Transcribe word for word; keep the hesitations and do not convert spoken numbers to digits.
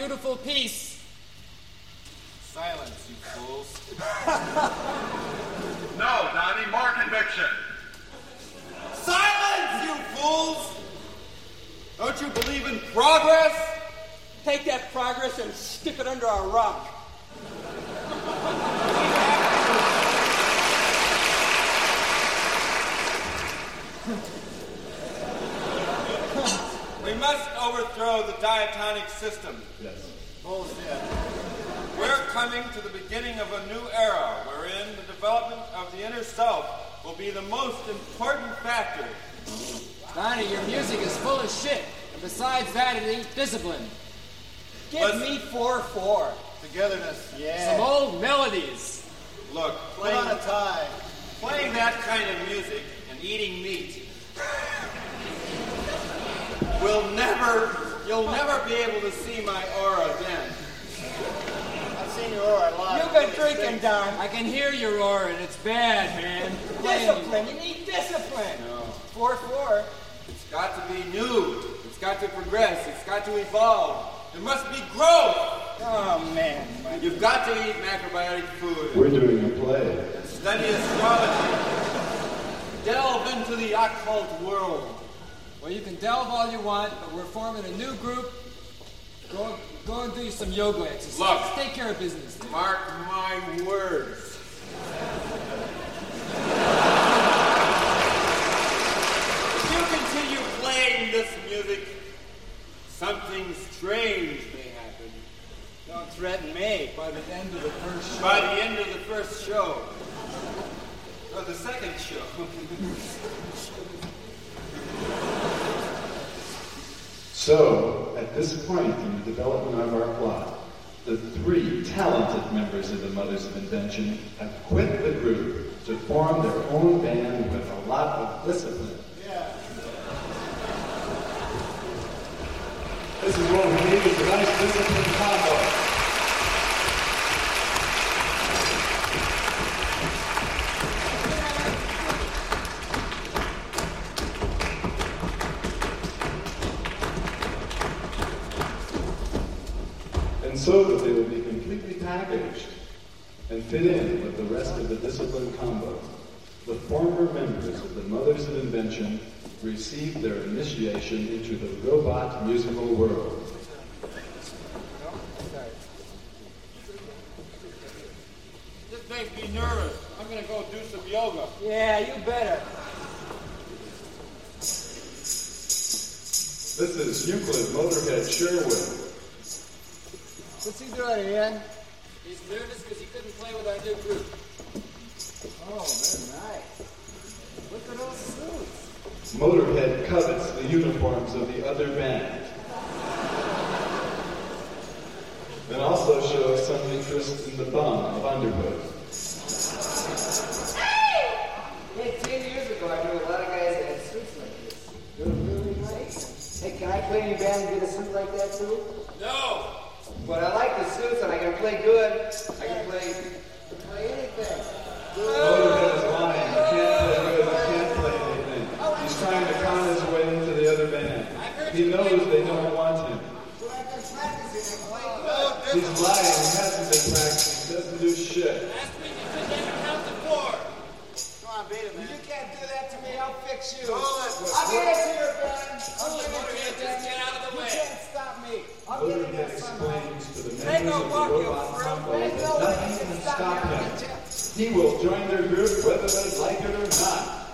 beautiful piece. Silence, you fools. No, Donnie, more conviction. Silence, you fools! Don't you believe in progress? Take that progress and stick it under a rock. We must overthrow the diatonic system. Yes. Bullshit. We're coming to the beginning of a new era wherein the development of the inner self will be the most important factor. Donnie, your music is full of shit. And besides that, it ain't disciplined. Give Let's- me four four. Togetherness. Some old melodies. Look, Put on a playing, tie. playing that kind of music and eating meat will never, you'll never be able to see my aura then. I've seen your aura a lot. You've been drinking, Don. I can hear your roar, and it's bad, man. Discipline. You need discipline. No. Four four. It's got to be new. It's got to progress. It's got to evolve. There must be growth. Oh man. My You've got to eat macrobiotic food. We're doing a play. And study astrology. Delve into the occult world. Well, you can delve all you want, but we're forming a new group. Go, go and do some yoga exercises. Look. Take care of business. Dude. Mark my words. If you continue playing this music, something strange may happen. Don't threaten me. By the end of the first show. By the end of the first show. Or the second show. So, at this point in the development of our plot, the three talented members of the Mothers of Invention have quit the group to form their own band with a lot of discipline. Yeah. This is what we need is a nice discipline combo. And so that they will be completely packaged and fit in with the rest of the discipline combo. The former members of the Mothers of Invention received their initiation into the robot musical world. This makes me nervous. I'm gonna go do some yoga. Yeah, you better. This is Euclid Motorhead Sherwood. What's he doing, Ian? He's nervous because he couldn't play with our new group. Oh, they're nice. Look at those suits. Motorhead covets the uniforms of the other band. And also shows some interest in the bum of Underwood. Hey, ten years ago, I knew a lot of guys that had suits like this. They're really nice. Hey, can I play in your band and get a suit like that too? No! But I like the suits and I can play good. I can play, play anything. Motorhead is lying. He can't play good. He can't play anything. He's trying to con his way into the other band. He knows they don't want him. But I've been practicing and playing good. He's lying. He hasn't been practicing. He doesn't do shit. Last week you couldn't even count to four. Come on, beat it, man. You can't do that to me. I'll fix you. Hold it. I'll get it to your band. I'll get it to Motorhead, your just band. get out of the You way. can't stop me. I'll get it Motorhead there somehow. explains to the They members go of walk the you robot through. combo They that know nothing they can can stop stop him. you. He will join their group whether they like it or not.